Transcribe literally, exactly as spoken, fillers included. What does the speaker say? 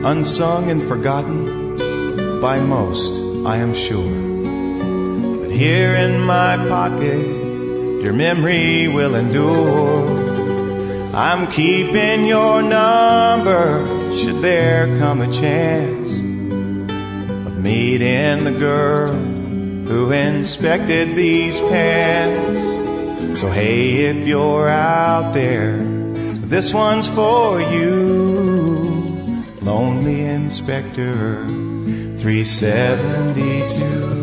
unsung and forgotten by most, I am sure. But here in my pocket, your memory will endure. I'm keeping your number, should there come a chance of meeting the girl who inspected these pants. So hey, if you're out there, this one's for you, Lonely Inspector three seventy-two.